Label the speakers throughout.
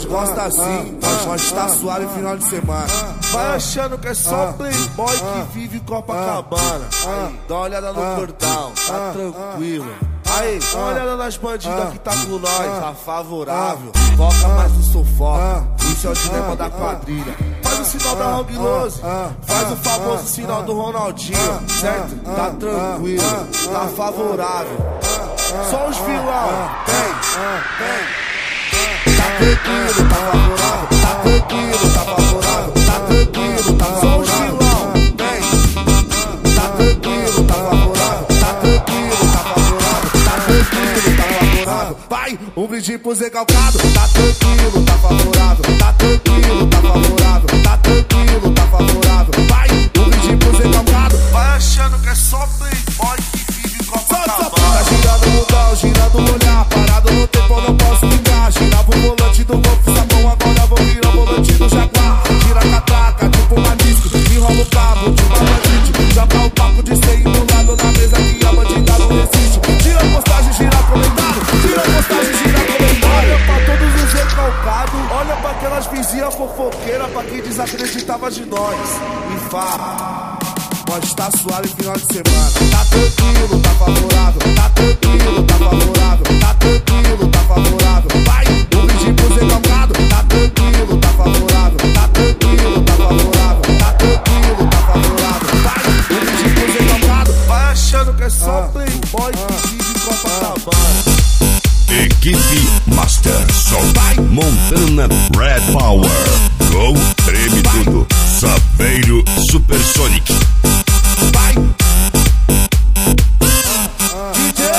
Speaker 1: nós gosta assim, nós tá suave final de semana.
Speaker 2: Vai achando que é só playboy que vive Copacabana. Dá uma olhada no cordão, tá tranquilo. Aí, dá uma olhada nas bandidas que tá com nós, tá favorável. Foca mais no sufoco, isso é o dilema da quadrilha. Faz o sinal da Hong Lose, faz o famoso sinal do Ronaldinho, certo? Tá tranquilo, tá favorável. Só os vilão, vem. Tá tranquilo, tá favorável. Tá tranquilo, tá favorável. Tá tranquilo, tá favorável. Só os vilão, vem. Tá tranquilo, tá favorável. Tá tranquilo, tá favorável. Tá tranquilo, tá favorável. Vai, um brinde pro Zé Calcado. Tá tranquilo, tá favorável. Tá tranquilo, tá favorável. Tá tranquilo, tá favorável. Vai, um brinde pro Zé Calcado. Vai achando que é só playboy que vive Copacabana. Tá girando o mundão, girando o olhar. Parado no tempo, eu não posso ficar. Girava o volante do Golf Sapão, agora vou virar o volante do Jaguar. Gira a catraca, tipo uma disco. Enrola o cabo de uma bandite. Joga o papo de ser embolado na mesa que a bandida não resiste. Tira a postagem, gira comentário. Tira a postagem, gira comentário. Olha pra todos os recalcados. Olha pra aquelas vizinhas fofoqueiras. Pra quem desacreditava de nós. E fala, nós tá suave final de semana. Tá tranquilo, tá favorável. Tá tranquilo, tá favorável. Tá tranquilo, tá favorável. Vai, um brinde pro Zé Calcado. Tá tranquilo, tá favorável. Tá tranquilo, tá favorável. Tá tranquilo, tá favorável. Vai, um brinde pro Zé Calcado. Vai achando que é só playboy que vive Copacabana.
Speaker 3: Equipe Master Sol Montana Red Power. Go, treme tudo. Saveiro Supersonic.
Speaker 1: Vai, DJ.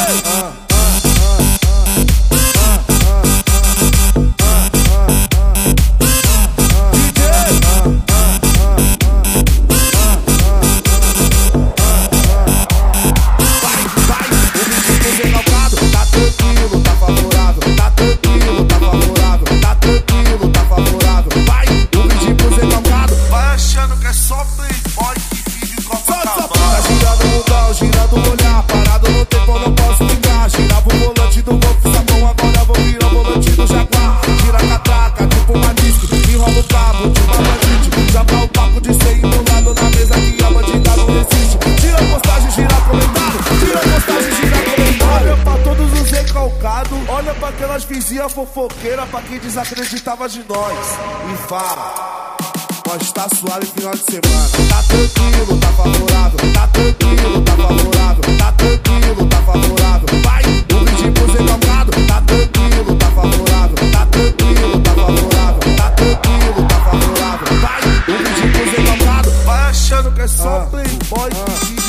Speaker 1: Girando o olhar, parado no tempo, eu não posso ficar. Girava o volante do Golf Sapão, agora vou virar o volante do Jaguar. Gira a catraca, tipo uma disco. Enrola o cabo de uma bandite. Joga o papo de ser embolado na mesa que a bandida não resiste. Tira a postagem, gira comentário. Tira a postagem, gira comentário. Olha pra todos os recalcados. Olha pra aquelas vizinhas fofoqueiras. Pra quem desacreditava de nós. E fala, nós tá suave final de semana. Tá tranquilo, tá favorável. Tá tranquilo, tá favorável. Tá tranquilo, tá favorável. Vai, um brinde pro Zé Calcado. Tá tranquilo, tá favorável. Tá tranquilo, tá favorável. Tá tranquilo, tá favorável. Vai, um brinde pro Zé Calcado. Vai achando que é só playboy que